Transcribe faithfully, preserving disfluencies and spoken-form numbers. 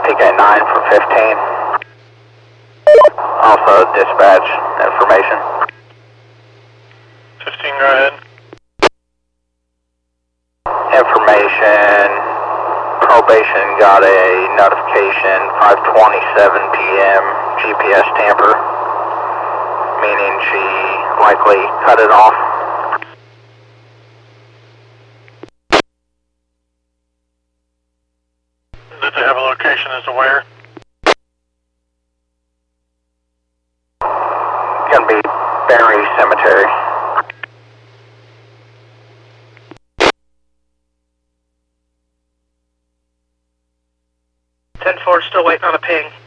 P K nine for fifteen. Also dispatch information. fifteen, go ahead. Information, probation got a notification, five twenty-seven p m G P S tamper, meaning she likely cut it off. Did they have a location as to where? Gonna be Berry Cemetery. ten four, still waiting on a ping.